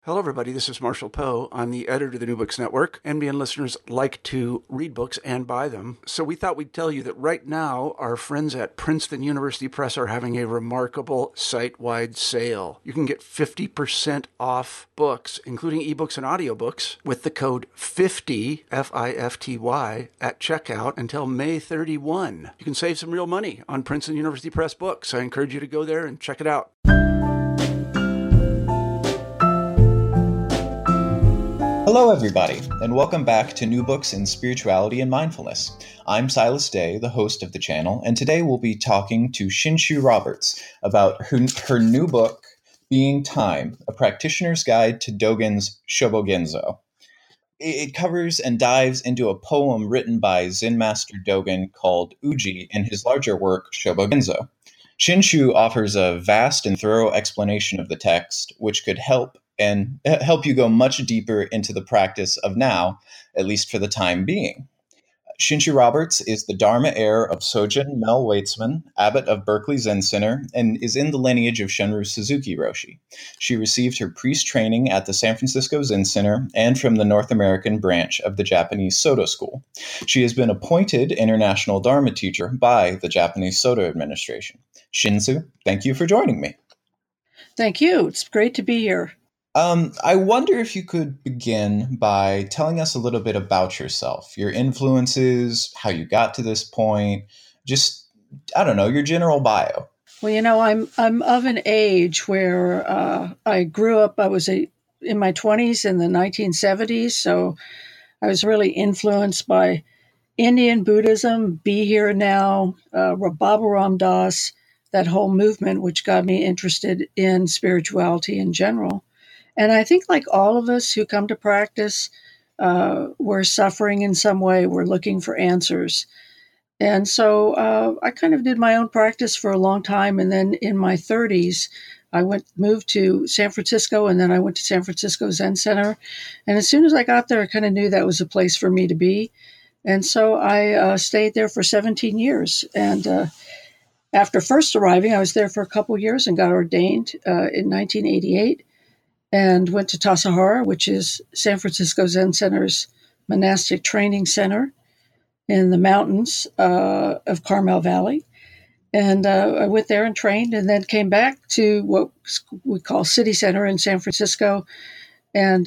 Hello, everybody. This is Marshall Poe. I'm the editor of the New Books Network. NBN listeners like to read books and buy them. So we thought we'd tell you that right now, our friends at Princeton University Press are having a remarkable site-wide sale. You can get 50% off books, including ebooks and audiobooks, with the code 50, F-I-F-T-Y, at checkout until May 31. You can save some real money on Princeton University Press books. I encourage you to go there and check it out. Hello, everybody, and welcome back to New Books in Spirituality and Mindfulness. I'm Silas Day, the host of the channel, and today we'll be talking to Shinshu Roberts about her new book, Being Time, A Practitioner's Guide to Dogen's Shobogenzo. It covers and dives into a poem written by Zen Master Dogen called Uji in his larger work, Shobogenzo. Shinshu offers a vast and thorough explanation of the text, which could help you go much deeper into the practice of now, at least for the time being. Shinshu Roberts is the Dharma heir of Sojun Mel Weitzman, abbot of Berkeley Zen Center, and is in the lineage of Shunryu Suzuki Roshi. She received her priest training at the San Francisco Zen Center and from the North American branch of the Japanese Soto School. She has been appointed international Dharma teacher by the Japanese Soto administration. Shinshu, thank you for joining me. Thank you. It's great to be here. I wonder if you could begin by telling us a little bit about yourself, your influences, how you got to this point, just, I don't know, your general bio. Well, I'm of an age where I grew up, I was in my 20s in the 1970s, so I was really influenced by Indian Buddhism, Be Here Now, Baba Ram Das, that whole movement, which got me interested in spirituality in general. And I think like all of us who come to practice, we're suffering in some way. We're looking for answers. And so I kind of did my own practice for a long time. And then in my 30s, I moved to San Francisco, and then I went to San Francisco Zen Center. And as soon as I got there, I kind of knew that was a place for me to be. And so I stayed there for 17 years. And after first arriving, I was there for a couple of years and got ordained in 1988. And went to Tassajara, which is San Francisco Zen Center's monastic training center in the mountains of Carmel Valley. And I went there and trained, and then came back to what we call City Center in San Francisco, and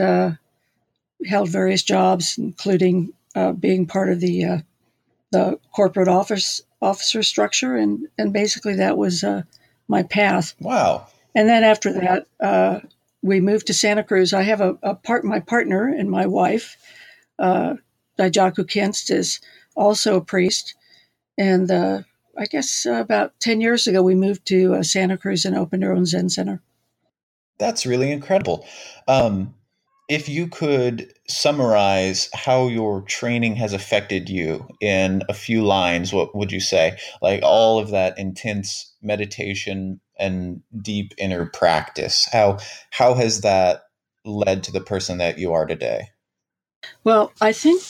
held various jobs, including being part of the corporate officer structure. And basically that was my path. Wow. And then after that, we moved to Santa Cruz. I have my partner and my wife, Daijaku Kinst, is also a priest. And I guess about 10 years ago, we moved to Santa Cruz and opened our own Zen Center. That's really incredible. If you could summarize how your training has affected you in a few lines, what would you say? Like all of that intense meditation and deep inner practice, how has that led to the person that you are today? Well, I think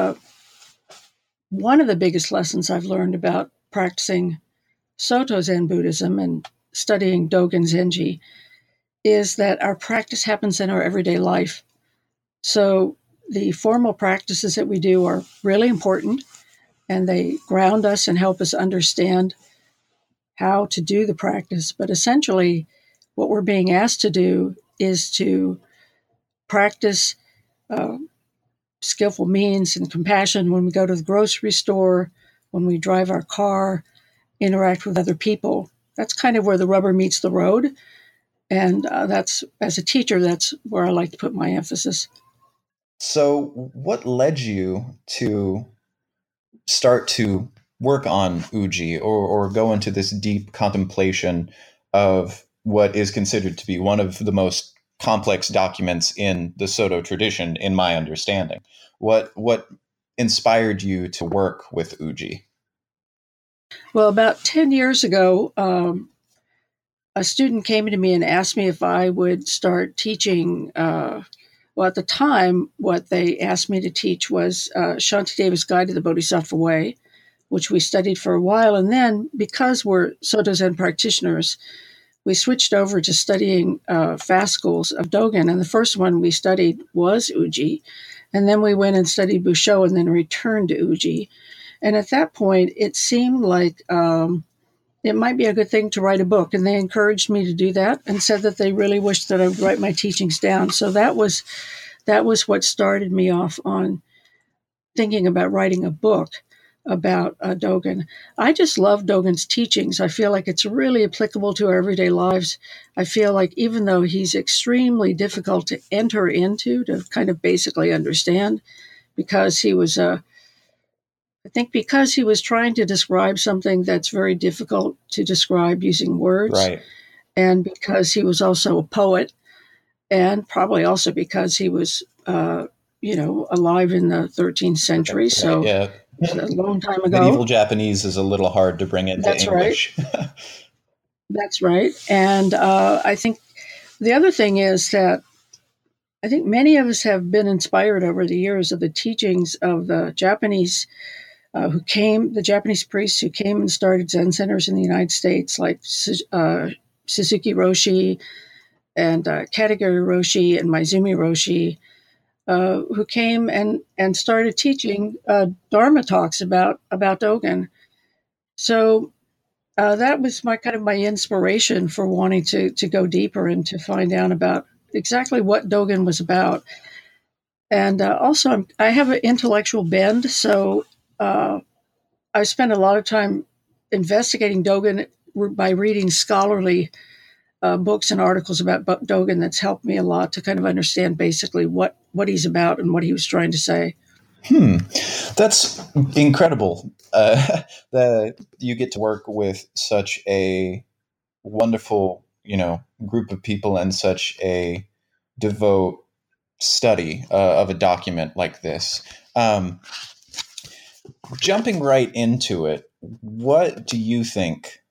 one of the biggest lessons I've learned about practicing Soto Zen Buddhism and studying Dogen Zenji is that our practice happens in our everyday life. So the formal practices that we do are really important, and they ground us and help us understand how to do the practice. But essentially, what we're being asked to do is to practice skillful means and compassion when we go to the grocery store, when we drive our car, interact with other people. That's kind of where the rubber meets the road. And that's, as a teacher, that's where I like to put my emphasis. So what led you to start to work on Uji or go into this deep contemplation of what is considered to be one of the most complex documents in the Soto tradition, in my understanding? What inspired you to work with Uji? Well, about 10 years ago, a student came to me and asked me if I would start teaching. Well, at the time, what they asked me to teach was Shantideva's Guide to the Bodhisattva Way, which we studied for a while. And then, because we're Soto Zen practitioners, we switched over to studying fast schools of Dogen. And the first one we studied was Uji. And then we went and studied Busho and then returned to Uji. And at that point, it seemed like it might be a good thing to write a book. And they encouraged me to do that and said that they really wished that I would write my teachings down. So that was what started me off on thinking about writing a book about Dogen. I just love Dogen's teachings. I feel like it's really applicable to our everyday lives. I feel like even though he's extremely difficult to enter into, to kind of basically understand, because he was because he was trying to describe something that's very difficult to describe using words. Right. And because he was also a poet, and probably also because he was, alive in the 13th century. So yeah. A long time ago. Medieval Japanese is a little hard to bring into English. Right. That's right. And I think the other thing is that I think many of us have been inspired over the years of the teachings of the Japanese the Japanese priests who came and started Zen centers in the United States, like Suzuki Roshi and Katagiri Roshi and Maizumi Roshi, who came and started teaching Dharma talks about Dogen. So that was my inspiration for wanting to go deeper and to find out about exactly what Dogen was about. And also, I have an intellectual bend, so I spent a lot of time investigating Dogen by reading scholarly books and articles about Dogen. That's helped me a lot to kind of understand basically what he's about and what he was trying to say. That's incredible that you get to work with such a wonderful, group of people and such a devout study of a document like this. Jumping right into it, what do you think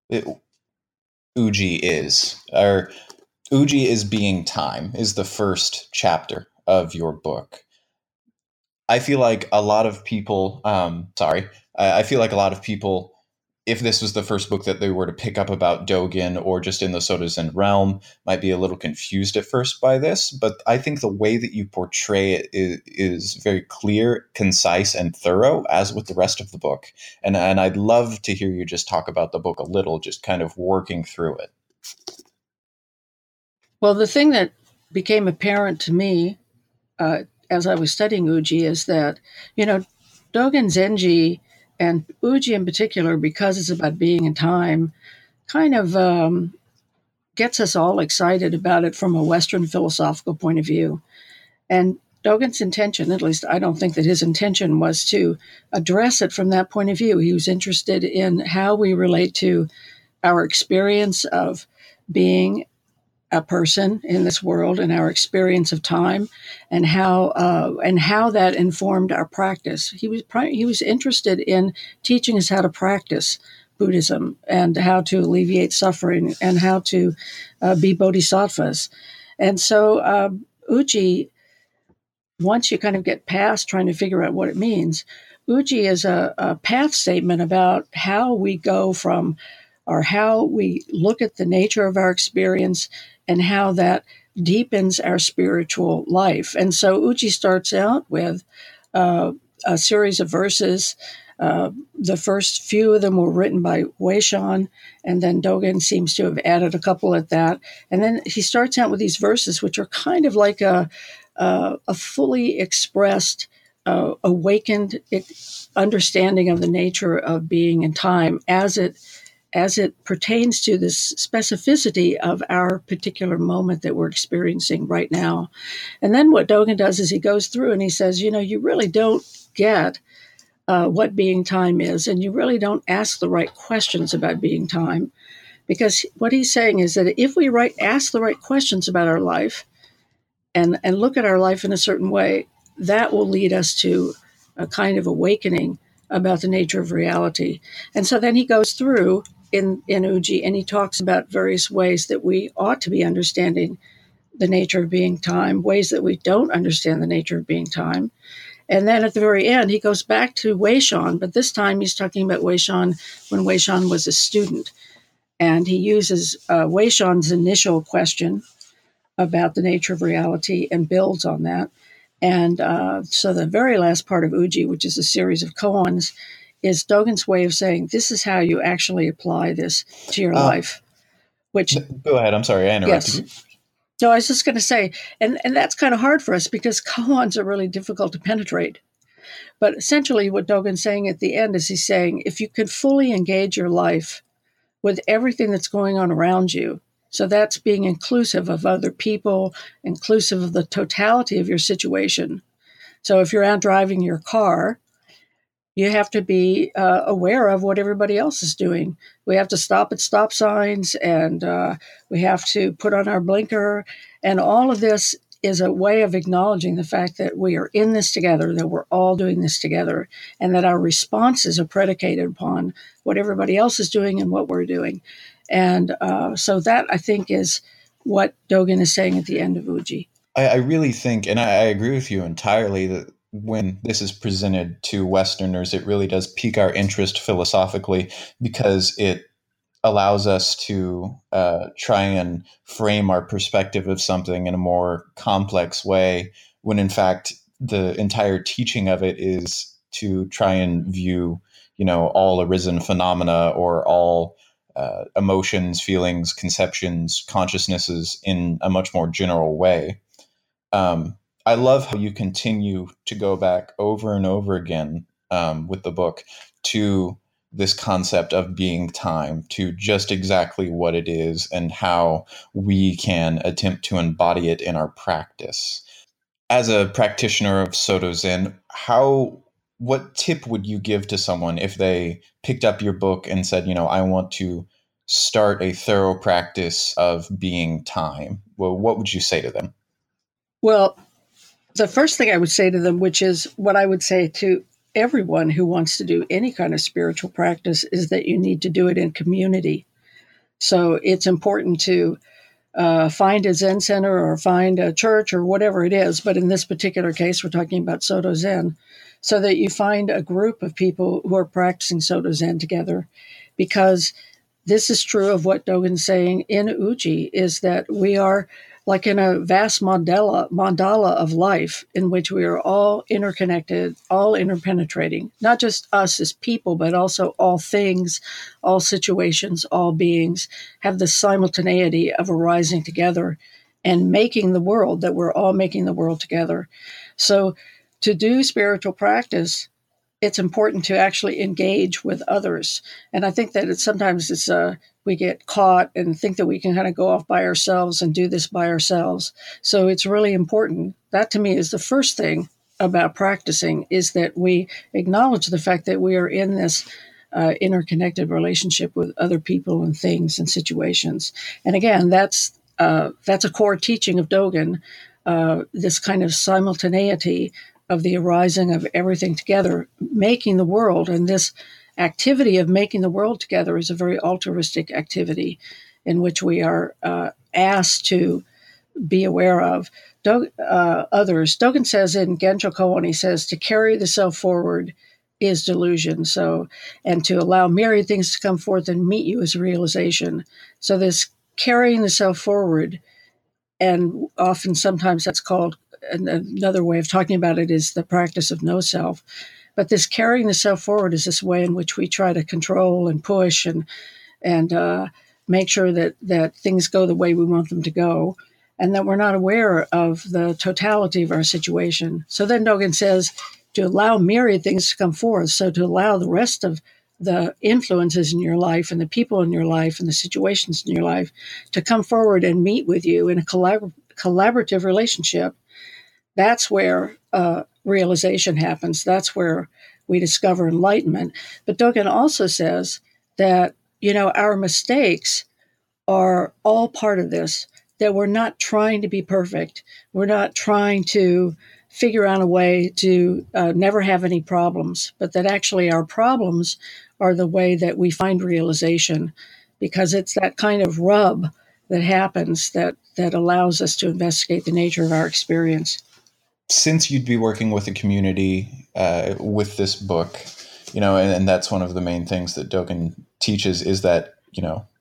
Uji is? Or Uji is being time is the first chapter of your book. I feel like a lot of people, I feel like a lot of people, if this was the first book that they were to pick up about Dogen or just in the Soto Zen realm, might be a little confused at first by this. But I think the way that you portray it is very clear, concise, and thorough, as with the rest of the book. And I'd love to hear you just talk about the book a little, just kind of working through it. Well, the thing that became apparent to me as I was studying Uji is that, Dogen Zenji and Uji in particular, because it's about being in time, kind of gets us all excited about it from a Western philosophical point of view. And Dogen's intention, at least I don't think that his intention was to address it from that point of view. He was interested in how we relate to our experience of being a person in this world and our experience of time, and how that informed our practice. He was interested in teaching us how to practice Buddhism and how to alleviate suffering and how to be bodhisattvas. And so Uji, once you kind of get past trying to figure out what it means, Uji is a path statement about how we go from, or how we look at the nature of our experience and how that deepens our spiritual life. And so Uji starts out with a series of verses. The first few of them were written by Weishan, and then Dogen seems to have added a couple at that. And then he starts out with these verses, which are kind of like a fully expressed, awakened understanding of the nature of being in time as it pertains to this specificity of our particular moment that we're experiencing right now. And then what Dogen does is he goes through and he says, you really don't get what being time is, and you really don't ask the right questions about being time. Because what he's saying is that if we ask the right questions about our life and look at our life in a certain way, that will lead us to a kind of awakening about the nature of reality. And so then he goes through in Uji, and he talks about various ways that we ought to be understanding the nature of being time, ways that we don't understand the nature of being time. And then at the very end, he goes back to Weishan, but this time he's talking about Weishan when Weishan was a student. And he uses Wei Shan's initial question about the nature of reality and builds on that. And so the very last part of Uji, which is a series of koans, is Dogen's way of saying, this is how you actually apply this to your life. Which Go ahead. I'm sorry, I interrupted you. No, I was just going to say, and that's kind of hard for us because koans are really difficult to penetrate. But essentially what Dogen's saying at the end is he's saying, if you can fully engage your life with everything that's going on around you, so that's being inclusive of other people, inclusive of the totality of your situation. So if you're out driving your car, you have to be aware of what everybody else is doing. We have to stop at stop signs, and we have to put on our blinker. And all of this is a way of acknowledging the fact that we are in this together, that we're all doing this together, and that our responses are predicated upon what everybody else is doing and what we're doing. And so that, I think, is what Dogen is saying at the end of Uji. I really think, and I agree with you entirely, that when this is presented to Westerners, it really does pique our interest philosophically because it allows us to try and frame our perspective of something in a more complex way, when in fact the entire teaching of it is to try and view, all arisen phenomena or all emotions, feelings, conceptions, consciousnesses in a much more general way. I love how you continue to go back over and over again with the book to this concept of being time, to just exactly what it is and how we can attempt to embody it in our practice. As a practitioner of Soto Zen, what tip would you give to someone if they picked up your book and said, I want to start a thorough practice of being time? Well, what would you say to them? Well, the first thing I would say to them, which is what I would say to everyone who wants to do any kind of spiritual practice, is that you need to do it in community. So it's important to find a Zen center or find a church or whatever it is. But in this particular case, we're talking about Soto Zen, so that you find a group of people who are practicing Soto Zen together, because this is true of what Dogen's saying in Uji, is that we are like in a vast mandala of life in which we are all interconnected, all interpenetrating, not just us as people, but also all things, all situations, all beings have the simultaneity of arising together and making the world, that we're all making the world together. So to do spiritual practice, it's important to actually engage with others. And I think that sometimes we get caught and think that we can kind of go off by ourselves and do this by ourselves. So it's really important. That to me is the first thing about practicing, is that we acknowledge the fact that we are in this interconnected relationship with other people and things and situations. And again, that's a core teaching of Dogen, this kind of simultaneity of the arising of everything together, making the world. And this activity of making the world together is a very altruistic activity in which we are asked to be aware of others. Dogen says in Gencho Koan, he says, to carry the self forward is delusion. So, and to allow myriad things to come forth and meet you is realization. So this carrying the self forward, and often sometimes that's called, another way of talking about it is the practice of no self. But this carrying the self forward is this way in which we try to control and push and make sure that things go the way we want them to go, and that we're not aware of the totality of our situation. So then Dogen says to allow myriad things to come forth, so to allow the rest of the influences in your life and the people in your life and the situations in your life to come forward and meet with you in a collaborative relationship. That's where realization happens. That's where we discover enlightenment. But Dogen also says that, our mistakes are all part of this, that we're not trying to be perfect. We're not trying to figure out a way to never have any problems, but that actually our problems are the way that we find realization, because it's that kind of rub that happens that allows us to investigate the nature of our experience. Since you'd be working with a community with this book, and that's one of the main things that Dogen teaches, is that,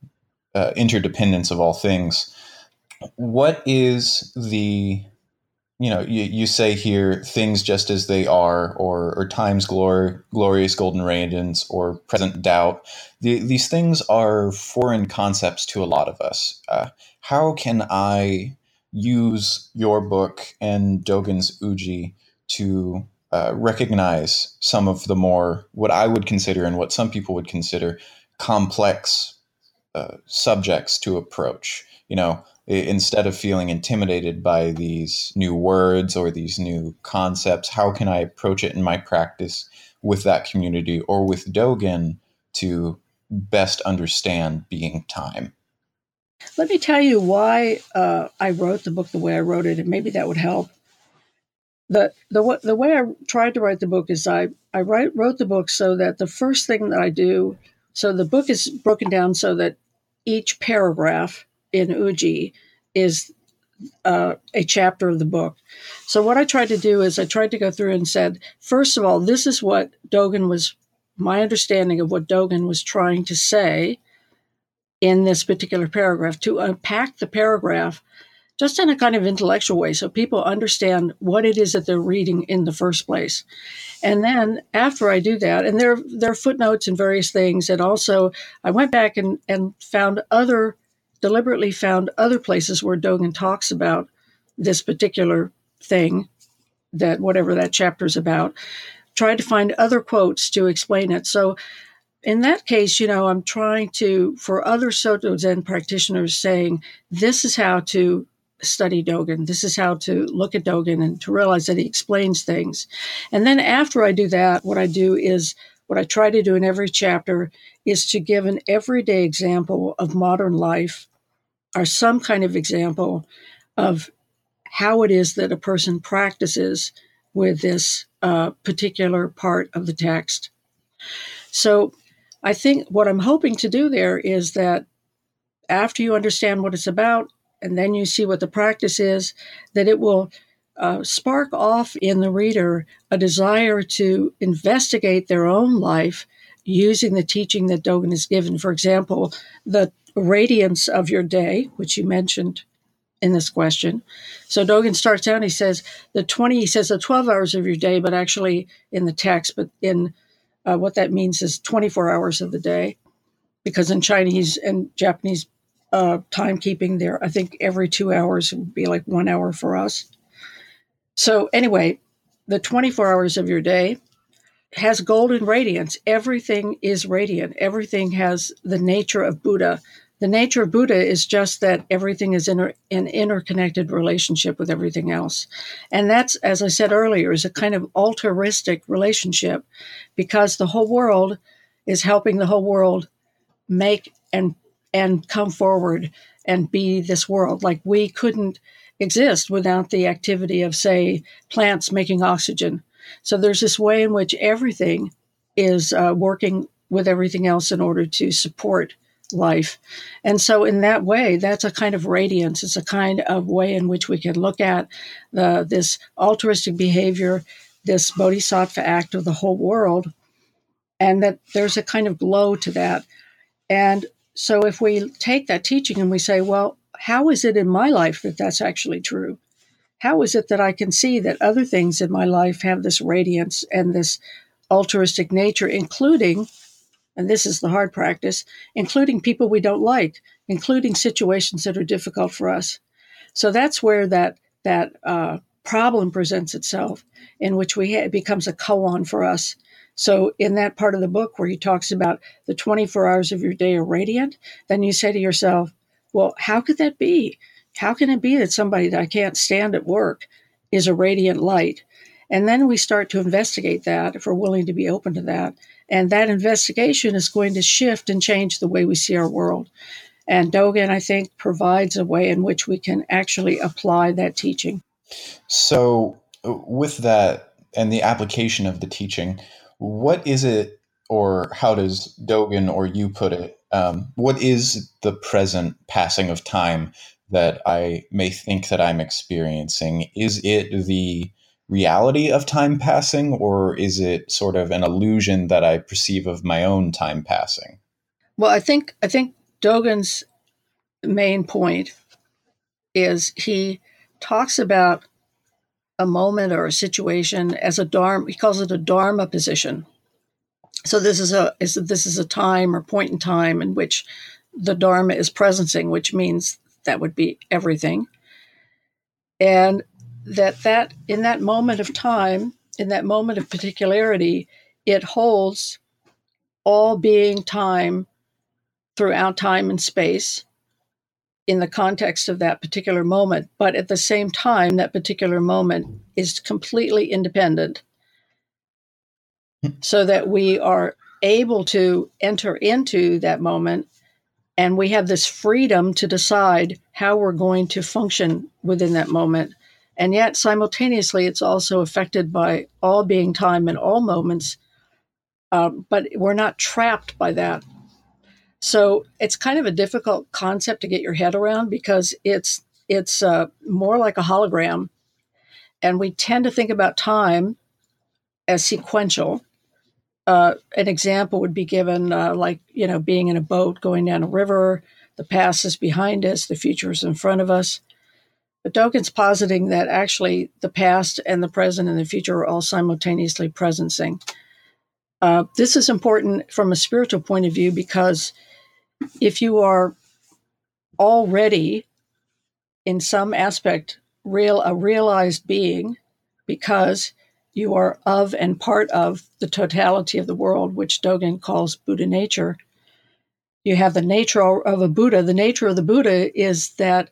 interdependence of all things. What is the, you say here, things just as they are, or time's glorious golden radiance, or present doubt. These things are foreign concepts to a lot of us. How can I use your book and Dogen's Uji to recognize some of the more, what I would consider and what some people would consider, complex subjects to approach? Instead of feeling intimidated by these new words or these new concepts, how can I approach it in my practice with that community or with Dogen to best understand being time? Let me tell you why I wrote the book the way I wrote it, and maybe that would help. The way I tried to write the book is I wrote the book so that the first thing that I do, so the book is broken down so that each paragraph in Uji is a chapter of the book. So what I tried to do is I tried to go through and said, first of all, this is what my understanding of what Dogen was trying to say in this particular paragraph, to unpack the paragraph just in a kind of intellectual way so people understand what it is that they're reading in the first place. And then after I do that, and there are footnotes and various things, and also I went back and deliberately found other places where Dogen talks about this particular thing, that whatever that chapter is about, tried to find other quotes to explain it. So in that case, I'm trying to, for other Soto Zen practitioners, saying, this is how to study Dogen. This is how to look at Dogen and to realize that he explains things. And then after I do that, what I try to do in every chapter is to give an everyday example of modern life, or some kind of example of how it is that a person practices with this particular part of the text. So I think what I'm hoping to do there is that after you understand what it's about, and then you see what the practice is, that it will spark off in the reader a desire to investigate their own life using the teaching that Dogen has given. For example, the radiance of your day, which you mentioned in this question. So Dogen starts out, he says the 12 hours of your day, but actually in the text, but in what that means is 24 hours of the day, because in Chinese and Japanese timekeeping there, I think every 2 hours would be like 1 hour for us. So anyway, the 24 hours of your day has golden radiance. Everything is radiant. Everything has the nature of Buddha. The nature of Buddha is just that everything is in an interconnected relationship with everything else. And that's, as I said earlier, is a kind of altruistic relationship, because the whole world is helping the whole world make and come forward and be this world. Like, we couldn't exist without the activity of, say, plants making oxygen. So there's this way in which everything is working with everything else in order to support life. And so in that way, that's a kind of radiance. It's a kind of way in which we can look at this altruistic behavior, this bodhisattva act of the whole world, and that there's a kind of glow to that. And so if we take that teaching and we say, well, how is it in my life that that's actually true? How is it that I can see that other things in my life have this radiance and this altruistic nature, including, and this is the hard practice, including people we don't like, including situations that are difficult for us? So that's where that problem presents itself, in which it becomes a koan for us. So in that part of the book where he talks about the 24 hours of your day are radiant, then you say to yourself, well, how could that be? How can it be that somebody that I can't stand at work is a radiant light? And then we start to investigate that, if we're willing to be open to that. And that investigation is going to shift and change the way we see our world. And Dogen, I think, provides a way in which we can actually apply that teaching. So with that and the application of the teaching, what is it, or how does Dogen or you put it, what is the present passing of time that I may think that I'm experiencing? Is it the reality of time passing, or is it sort of an illusion that I perceive of my own time passing? Well, I think Dogen's main point is he talks about a moment or a situation as a dharma. He calls it a dharma position. So this is a time or point in time in which the dharma is presencing, which means that would be everything. And that in that moment of time, in that moment of particularity, it holds all being time throughout time and space in the context of that particular moment. But at the same time, that particular moment is completely independent, so that we are able to enter into that moment, and we have this freedom to decide how we're going to function within that moment. And yet simultaneously, it's also affected by all being time in all moments, but we're not trapped by that. So it's kind of a difficult concept to get your head around, because it's more like a hologram. And we tend to think about time as sequential. An example would be given like, being in a boat going down a river. The past is behind us, the future is in front of us. But Dogen's positing that actually the past and the present and the future are all simultaneously presencing. This is important from a spiritual point of view, because if you are already in some aspect a realized being, because you are of and part of the totality of the world, which Dogen calls Buddha nature, you have the nature of a Buddha. The nature of the Buddha is that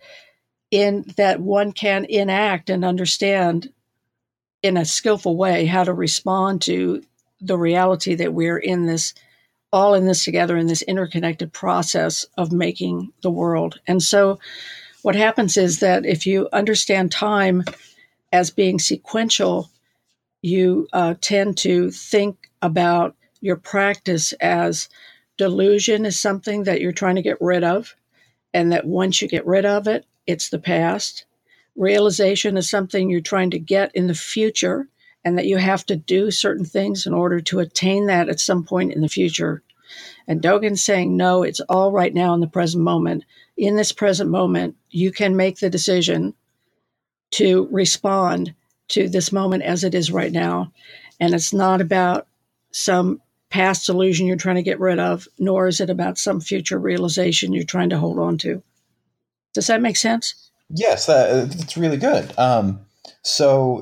one can enact and understand in a skillful way how to respond to the reality that we're all in this together, in this interconnected process of making the world. And so what happens is that if you understand time as being sequential, you tend to think about your practice as delusion is something that you're trying to get rid of, and that once you get rid of it, it's the past. Realization is something you're trying to get in the future, and that you have to do certain things in order to attain that at some point in the future. And Dogen's saying, no, it's all right now in the present moment. In this present moment, you can make the decision to respond to this moment as it is right now. And it's not about some past illusion you're trying to get rid of, nor is it about some future realization you're trying to hold on to. Does that make sense? Yes, that's really good. So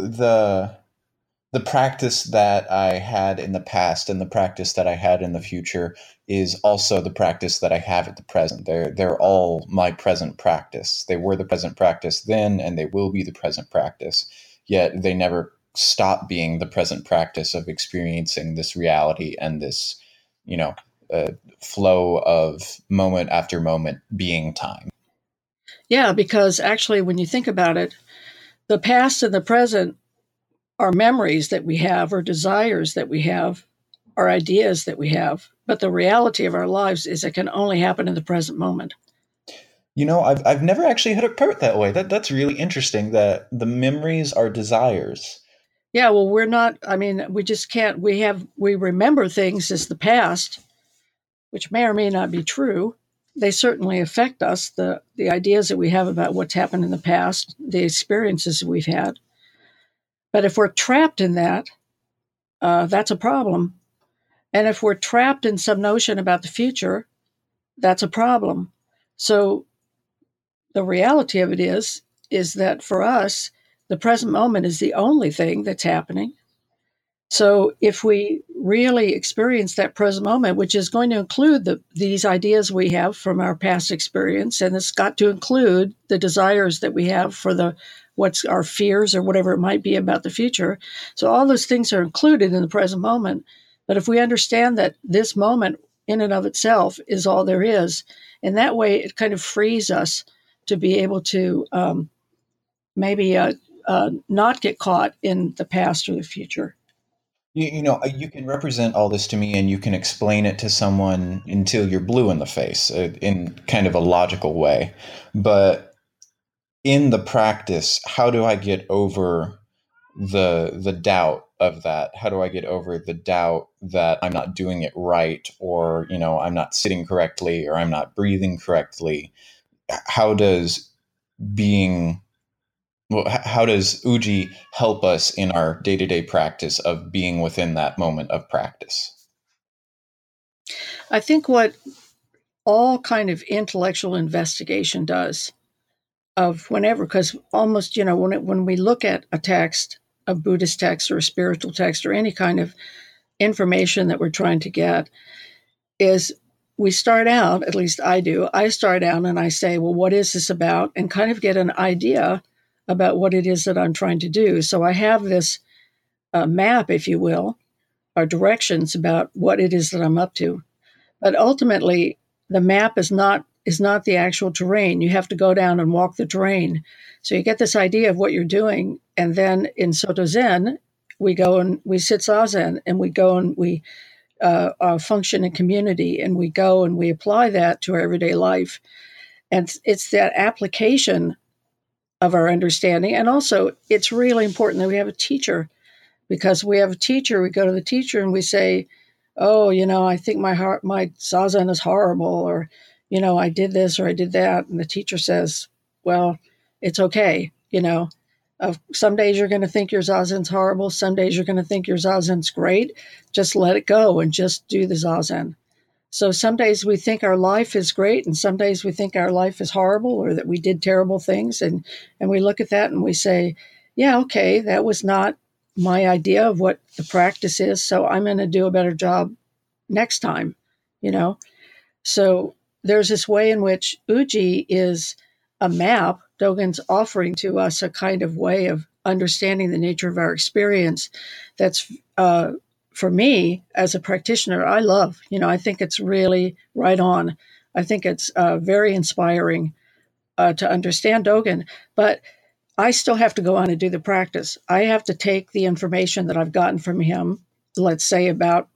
the practice that I had in the past and the practice that I had in the future is also the practice that I have at the present. They're all my present practice. They were the present practice then, and they will be the present practice. Yet they never stop being the present practice of experiencing this reality and this, flow of moment after moment being time. Yeah, because actually, when you think about it, the past and the present are memories that we have, or desires that we have, or ideas that we have. But the reality of our lives is it can only happen in the present moment. I've never actually heard it put that way. That's really interesting, that the memories are desires. Yeah, well, we just can't, we remember things as the past, which may or may not be true. They certainly affect us, the ideas that we have about what's happened in the past, the experiences we've had. But if we're trapped in that, that's a problem. And if we're trapped in some notion about the future, that's a problem. So the reality of it is that for us, the present moment is the only thing that's happening. So if we really experience that present moment, which is going to include these ideas we have from our past experience, and it's got to include the desires that we have for what's our fears or whatever it might be about the future. So all those things are included in the present moment. But if we understand that this moment in and of itself is all there is, in that way, it kind of frees us to be able to maybe not get caught in the past or the future. You can represent all this to me, and you can explain it to someone until you're blue in the face in kind of a logical way. But in the practice, how do I get over the doubt of that? How do I get over the doubt that I'm not doing it right, or I'm not sitting correctly, or I'm not breathing correctly? how does being how does Uji help us in our day-to-day practice of being within that moment of practice? I think what all kind of intellectual investigation does of whenever, because almost, when we look at a text, a Buddhist text or a spiritual text or any kind of information that we're trying to get, is we start out, at least I do, I start out and I say, well, what is this about? And kind of get an idea about what it is that I'm trying to do. So I have this map, if you will, or directions about what it is that I'm up to. But ultimately, the map is not the actual terrain. You have to go down and walk the terrain. So you get this idea of what you're doing. And then in Soto Zen, we go and we sit Zazen, and we go and we function in community, and we go and we apply that to our everyday life. And it's that application of our understanding. And also, it's really important that we have a teacher, because we have a teacher. We go to the teacher and we say, oh, I think my Zazen is horrible, or, I did this or I did that. And the teacher says, well, it's okay. Some days you're going to think your Zazen's horrible. Some days you're going to think your Zazen's great. Just let it go and just do the Zazen. So some days we think our life is great, and some days we think our life is horrible, or that we did terrible things. And we look at that and we say, yeah, okay, that was not my idea of what the practice is. So I'm going to do a better job next time, So there's this way in which Uji is a map. Dogen's offering to us a kind of way of understanding the nature of our experience that's, for me, as a practitioner, I love. I think it's really right on. I think it's very inspiring to understand Dogen. But I still have to go on and do the practice. I have to take the information that I've gotten from him, let's say about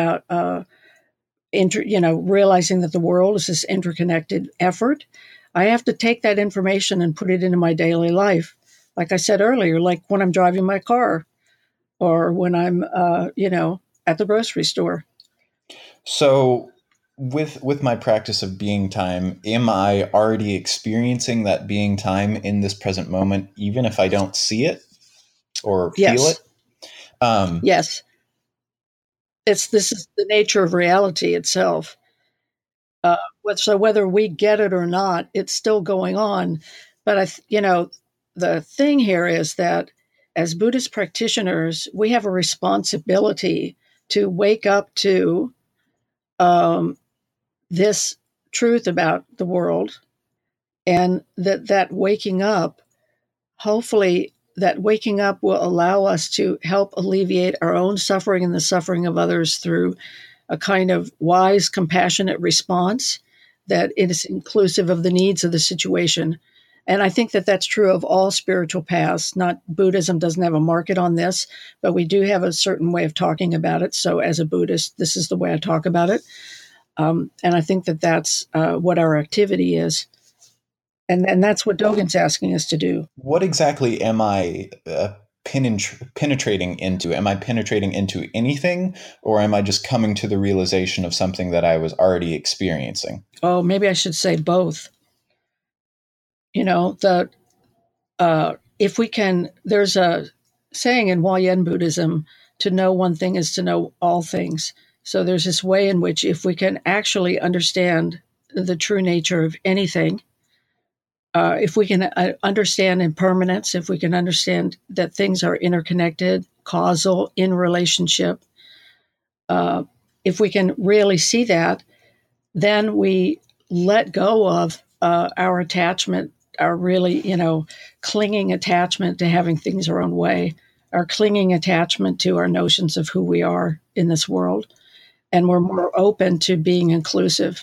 realizing that the world is this interconnected effort. I have to take that information and put it into my daily life. Like I said earlier, like when I'm driving my car, or when I'm, at the grocery store. So with my practice of being time, am I already experiencing that being time in this present moment, even if I don't see it or feel it? Yes. This is the nature of reality itself. So whether we get it or not, it's still going on. But the thing here is that as Buddhist practitioners, we have a responsibility to wake up to this truth about the world, and that waking up, hopefully that waking up will allow us to help alleviate our own suffering and the suffering of others through a kind of wise, compassionate response that is inclusive of the needs of the situation. And I think that that's true of all spiritual paths. Not Buddhism doesn't have a market on this, but we do have a certain way of talking about it. So as a Buddhist, this is the way I talk about it. And I think that that's what our activity is. And that's what Dogen's asking us to do. What exactly am I penetrating into? Am I penetrating into anything, or am I just coming to the realization of something that I was already experiencing? Oh, maybe I should say both. If we can, there's a saying in Huayan Buddhism, to know one thing is to know all things. So there's this way in which if we can actually understand the true nature of anything, if we can understand impermanence, if we can understand that things are interconnected, causal, in relationship, if we can really see that, then we let go of our attachment, our really, clinging attachment to having things our own way, our clinging attachment to our notions of who we are in this world. And we're more open to being inclusive.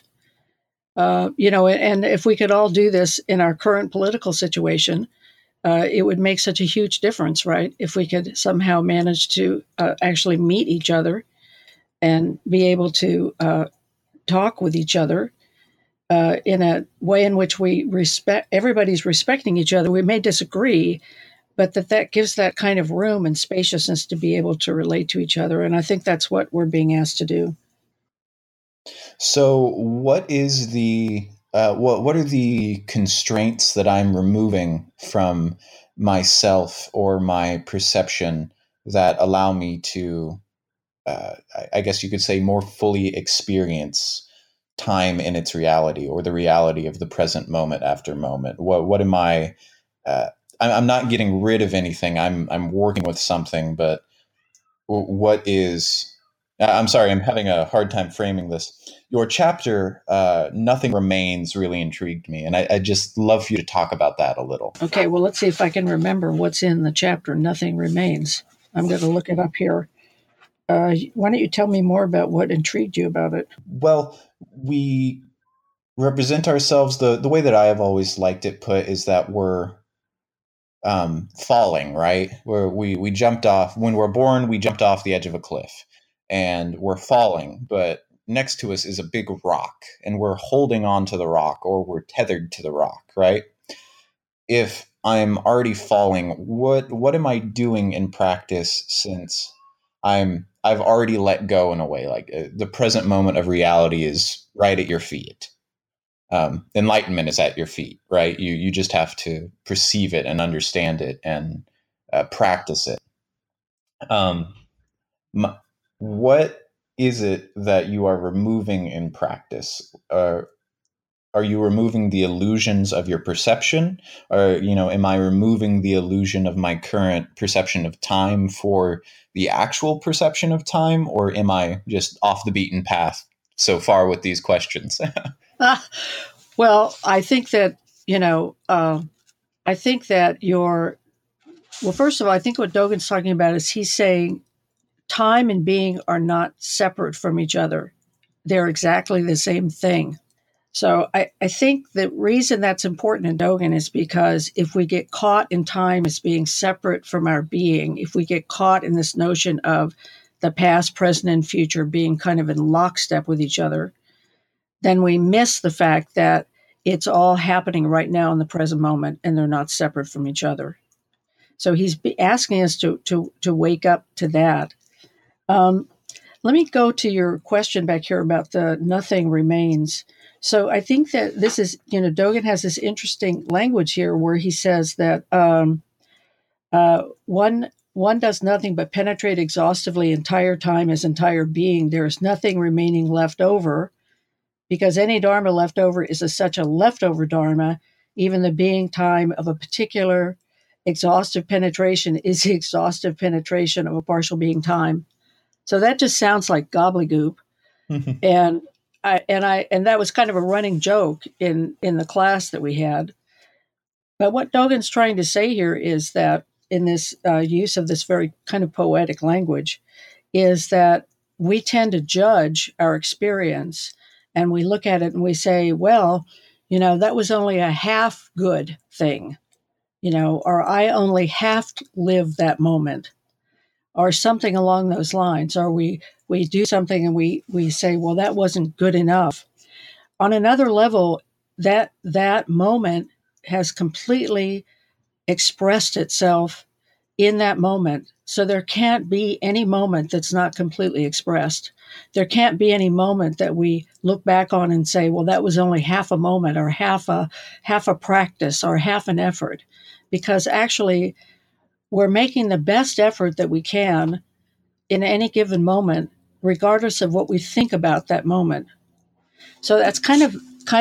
And if we could all do this in our current political situation, it would make such a huge difference, right? If we could somehow manage to actually meet each other and be able to talk with each other in a way in which we respect, everybody's respecting each other. We may disagree, but that gives that kind of room and spaciousness to be able to relate to each other. And I think that's what we're being asked to do. So what is the what are the constraints that I'm removing from myself or my perception that allow me to, I guess you could say, more fully experience time in its reality, or the reality of the present moment after moment? What am I? I'm not getting rid of anything. I'm working with something, but what is? I'm sorry, I'm having a hard time framing this. Your chapter, Nothing Remains, really intrigued me, and I just love for you to talk about that a little. Okay, well, let's see if I can remember what's in the chapter, Nothing Remains. I'm going to look it up here. Why don't you tell me more about what intrigued you about it? Well, we represent ourselves, the way that I have always liked it put is that we're falling, right? Where we jumped off, when we're born, we jumped off the edge of a cliff and we're falling, but next to us is a big rock and we're holding on to the rock, or we're tethered to the rock, right? If I'm already falling, what am I doing in practice, since I've already let go in a way? Like, the present moment of reality is right at your feet. Enlightenment is at your feet, right? You just have to perceive it and understand it and practice it. What is it that you are removing in practice? Are you removing the illusions of your perception? Or, am I removing the illusion of my current perception of time for the actual perception of time? Or am I just off the beaten path so far with these questions? Well, I think that, first of all, I think what Dogen's talking about is he's saying time and being are not separate from each other. They're exactly the same thing. So I think the reason that's important in Dogen is because if we get caught in time as being separate from our being, if we get caught in this notion of the past, present, and future being kind of in lockstep with each other, then we miss the fact that it's all happening right now in the present moment and they're not separate from each other. So he's asking us to wake up to that. Let me go to your question back here about the nothing remains. So I think that this is, Dogen has this interesting language here where he says that one does nothing but penetrate exhaustively entire time as entire being. There is nothing remaining left over, because any dharma left over is such a leftover dharma. Even the being time of a particular exhaustive penetration is the exhaustive penetration of a partial being time. So that just sounds like gobbledygook. And that was kind of a running joke in the class that we had. But what Dogen's trying to say here is that in this use of this very kind of poetic language is that we tend to judge our experience, and we look at it and we say, well, that was only a half good thing, or I only half lived that moment, or something along those lines. Or we do something and we say, well, that wasn't good enough. On another level, that moment has completely expressed itself in that moment. So there can't be any moment that's not completely expressed. There can't be any moment that we look back on and say, well, that was only half a moment, or half a practice, or half an effort, because actually we're making the best effort that we can in any given moment, regardless of what we think about that moment. So that's kind of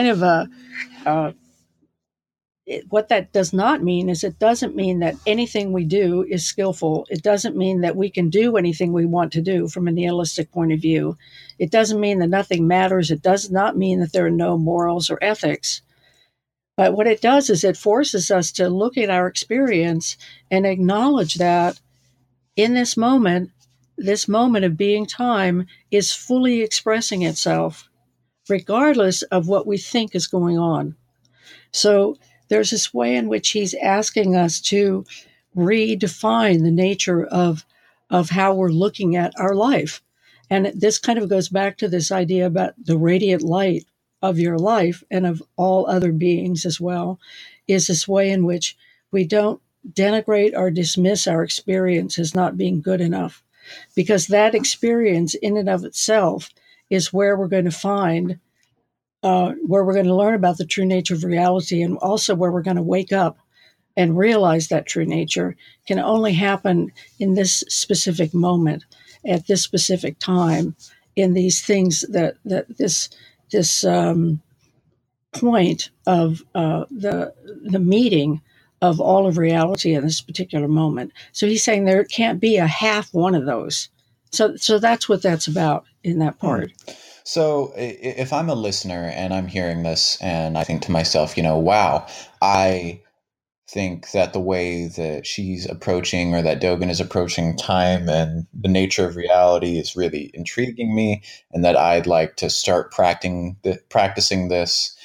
what that does not mean is it doesn't mean that anything we do is skillful. It doesn't mean that we can do anything we want to do from a nihilistic point of view. It doesn't mean that nothing matters. It does not mean that there are no morals or ethics. But what it does is it forces us to look at our experience and acknowledge that in this moment of being time is fully expressing itself, regardless of what we think is going on. So there's this way in which he's asking us to redefine the nature of how we're looking at our life. And this kind of goes back to this idea about the radiant light of your life and of all other beings as well, is this way in which we don't denigrate or dismiss our experience as not being good enough, because that experience in and of itself is where we're going to find where we're going to learn about the true nature of reality, and also where we're going to wake up and realize that true nature, can only happen in this specific moment, at this specific time, in these things that this point of the meeting of all of reality in this particular moment. So he's saying there can't be a half one of those. So that's what that's about in that part. So if I'm a listener and I'm hearing this and I think to myself, wow, I think that the way that she's approaching, or that Dogen is approaching time and the nature of reality, is really intriguing me, and that I'd like to start practicing this.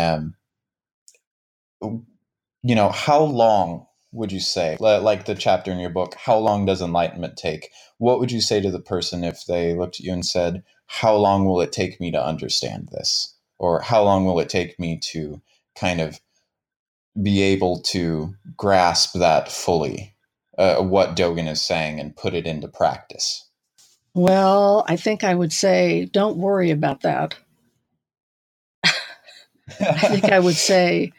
How long would you say, like the chapter in your book, how long does enlightenment take? What would you say to the person if they looked at you and said, how long will it take me to understand this? Or how long will it take me to kind of be able to grasp that fully, what Dogen is saying, and put it into practice? Well, I think I would say, don't worry about that. I think I would say,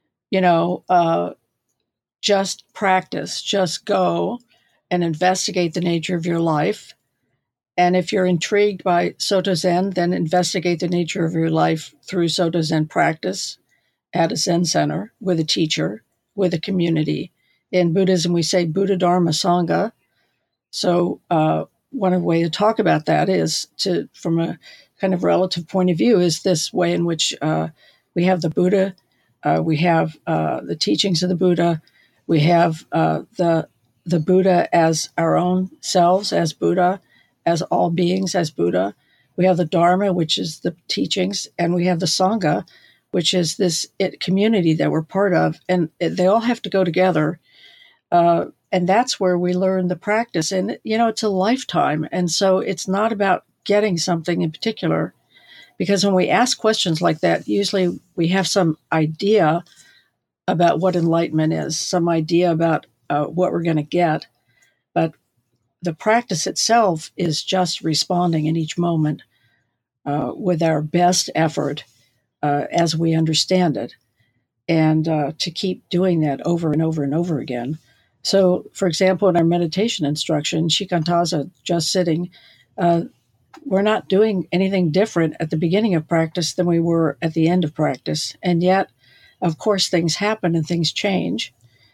just practice, just go and investigate the nature of your life. And if you're intrigued by Soto Zen, then investigate the nature of your life through Soto Zen practice at a Zen center, with a teacher, with a community. In Buddhism, we say Buddha, Dharma, Sangha. So one way to talk about that is from a kind of relative point of view, is this way in which we have the Buddha, we have the teachings of the Buddha, we have the Buddha as our own selves, as Buddha, as all beings, as Buddha. We have the Dharma, which is the teachings, and we have the Sangha, which is this community that we're part of. And they all have to go together. And that's where we learn the practice. And, it's a lifetime. And so it's not about getting something in particular, because when we ask questions like that, usually we have some idea about what enlightenment is, some idea about what we're going to get. But the practice itself is just responding in each moment with our best effort as we understand it, and to keep doing that over and over and over again. So, for example, in our meditation instruction, Shikantaza, just sitting, we're not doing anything different at the beginning of practice than we were at the end of practice. And yet, of course, things happen and things change.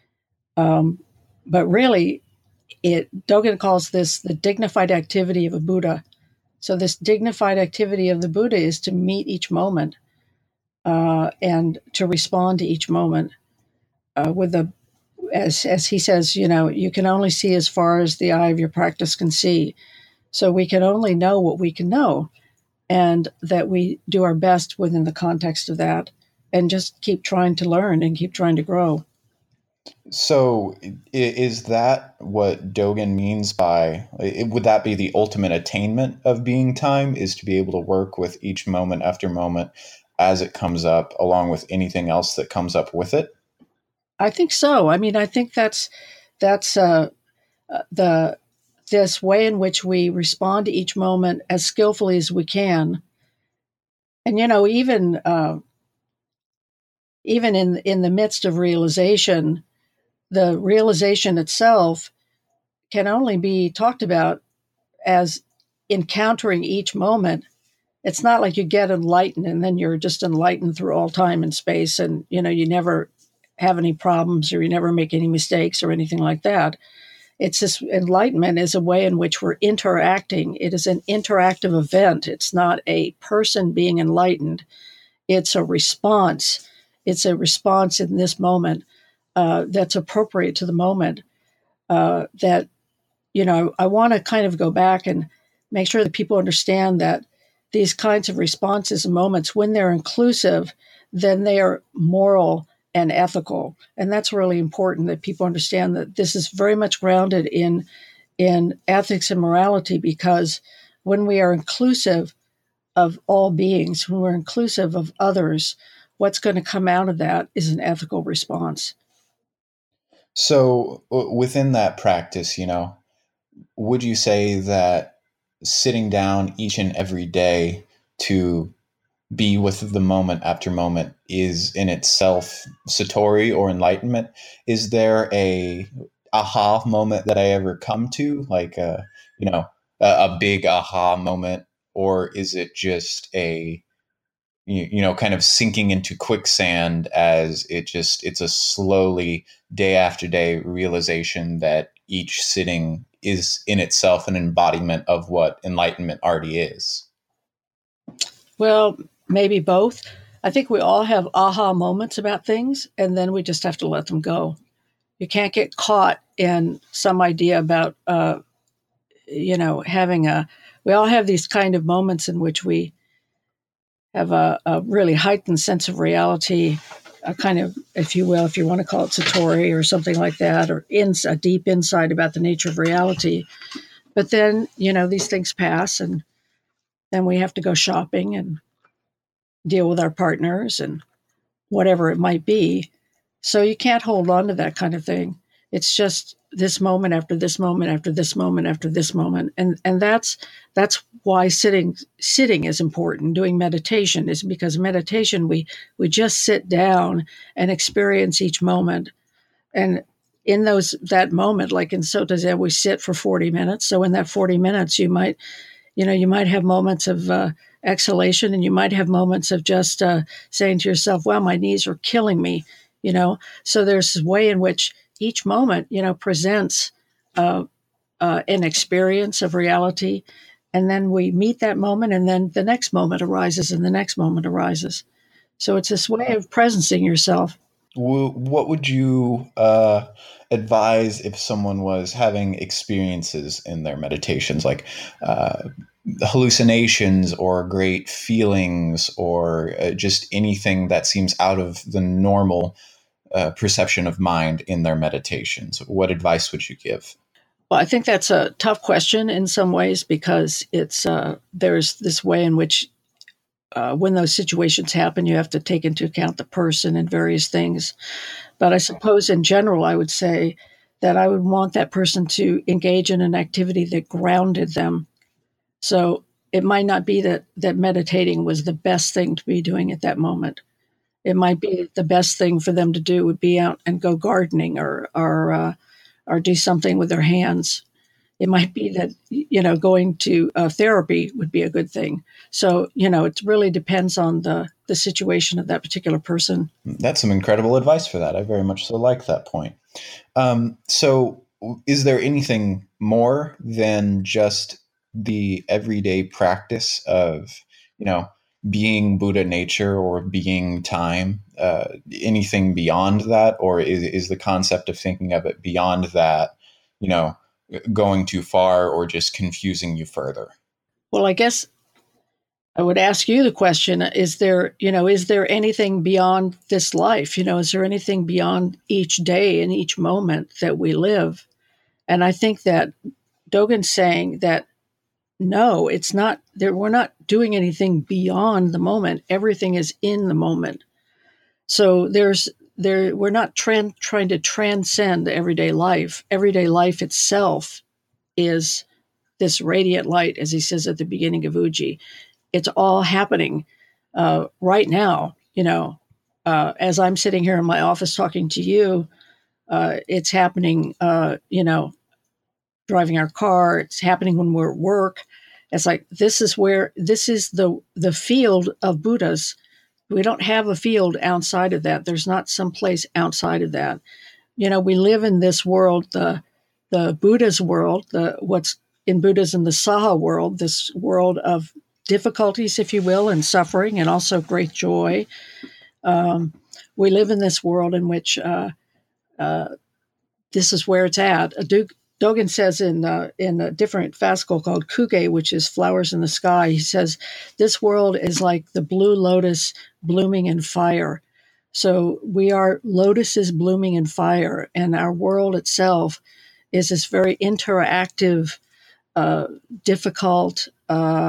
But really, Dogen calls this the dignified activity of a Buddha. So this dignified activity of the Buddha is to meet each moment and to respond to each moment as he says, you can only see as far as the eye of your practice can see. So we can only know what we can know, and that we do our best within the context of that, and just keep trying to learn and keep trying to grow. So is that what Dogen means by, would that be the ultimate attainment of being time, is to be able to work with each moment after moment as it comes up, along with anything else that comes up with it? I think so. I mean, I think that's this way in which we respond to each moment as skillfully as we can. And even in the midst of realization, the realization itself can only be talked about as encountering each moment. It's not like you get enlightened and then you're just enlightened through all time and space, and you never have any problems, or you never make any mistakes or anything like that. It's this enlightenment is a way in which we're interacting. It is an interactive event. It's not a person being enlightened. It's a response. It's a response in this moment that's appropriate to the moment. I want to kind of go back and make sure that people understand that these kinds of responses and moments, when they're inclusive, then they are moral and ethical. And that's really important, that people understand that this is very much grounded in ethics and morality, because when we are inclusive of all beings, when we're inclusive of others, what's going to come out of that is an ethical response. So within that practice, would you say that sitting down each and every day to be with the moment after moment is in itself satori or enlightenment. Is there a aha moment that I ever come to, like a big aha moment, or is it just a kind of sinking into quicksand as it's a slowly day after day realization that each sitting is in itself an embodiment of what enlightenment already is? Well, maybe both. I think we all have aha moments about things, and then we just have to let them go. You can't get caught in some idea about, having a. We all have these kind of moments in which we have a really heightened sense of reality, a kind of, if you will, if you want to call it satori or something like that, or a deep insight about the nature of reality. But then, these things pass, and then we have to go shopping and deal with our partners and whatever it might be. So you can't hold on to that kind of thing. It's just this moment after this moment after this moment after this moment. And that's why sitting is important. Doing meditation is because meditation, we just sit down and experience each moment. And in that moment, like in Sota Zen, we sit for 40 minutes. So in that 40 minutes, you might have moments of exhalation, and you might have moments of just saying to yourself, "Well, my knees are killing me." So there's a way in which each moment, presents an experience of reality, and then we meet that moment, and then the next moment arises, and the next moment arises. So it's this way of presencing yourself. What would you advise if someone was having experiences in their meditations, like hallucinations or great feelings, or just anything that seems out of the normal perception of mind in their meditations? What advice would you give? Well, I think that's a tough question in some ways, because it's there's this way in which when those situations happen, you have to take into account the person and various things. But I suppose in general, I would say that I would want that person to engage in an activity that grounded them. So it might not be that meditating was the best thing to be doing at that moment. It might be the best thing for them to do would be out and go gardening or do something with their hands. It might be that, going to therapy would be a good thing. So, it really depends on the situation of that particular person. That's some incredible advice for that. I very much so like that point. So is there anything more than just the everyday practice of, being Buddha nature or being time? Anything beyond that? Or is the concept of thinking of it beyond that, going too far or just confusing you further? Well, I guess I would ask you the question, is there anything beyond this life? Is there anything beyond each day and each moment that we live? And I think that Dogen's saying that, no, it's not there. We're not doing anything beyond the moment. Everything is in the moment. So we're not trying to transcend everyday life. Everyday life itself is this radiant light, as he says at the beginning of Uji. It's all happening right now. As I'm sitting here in my office talking to you, it's happening. Driving our car. It's happening when we're at work. It's like this is the field of Buddhas. We don't have a field outside of that. There's not some place outside of that. We live in this world, the Buddha's world, what's in Buddhism, the Saha world, this world of difficulties, if you will, and suffering, and also great joy. We live in this world in which this is where it's at. Dogen says in a different fascicle called Kuge, which is flowers in the sky, he says, this world is like the blue lotus blooming in fire. So we are lotuses blooming in fire, and our world itself is this very interactive, difficult,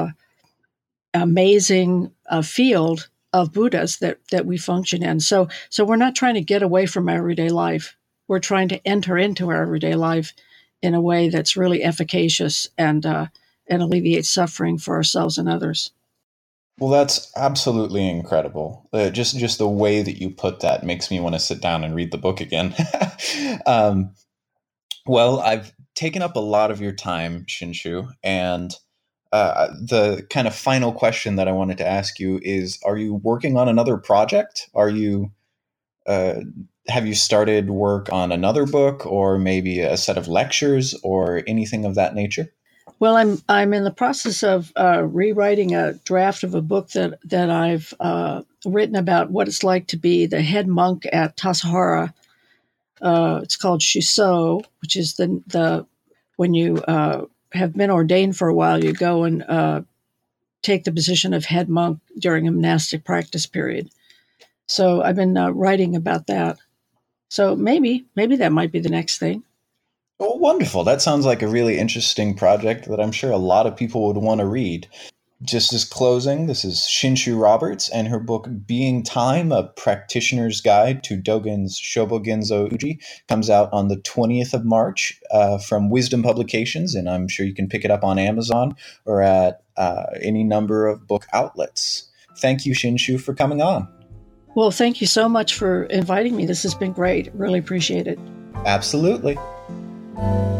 amazing field of Buddhas that we function in. So we're not trying to get away from everyday life. We're trying to enter into our everyday life in a way that's really efficacious and alleviates suffering for ourselves and others. Well, that's absolutely incredible. Just the way that you put that makes me want to sit down and read the book again. um, well, I've taken up a lot of your time, Shinshu, and the kind of final question that I wanted to ask you is: are you working on another project? Uh, have you started work on another book, or maybe a set of lectures, or anything of that nature? Well, I'm in the process of rewriting a draft of a book that I've written about what it's like to be the head monk at Tassajara. It's called Shuso, which is the when you have been ordained for a while, you go and take the position of head monk during a monastic practice period. So I've been writing about that. So maybe that might be the next thing. Oh, wonderful. That sounds like a really interesting project that I'm sure a lot of people would want to read. Just as closing, this is Shinshu Roberts and her book Being Time, A Practitioner's Guide to Dogen's Shobogenzo Uji, comes out on the 20th of March from Wisdom Publications, and I'm sure you can pick it up on Amazon or at any number of book outlets. Thank you, Shinshu, for coming on. Well, thank you so much for inviting me. This has been great. Really appreciate it. Absolutely.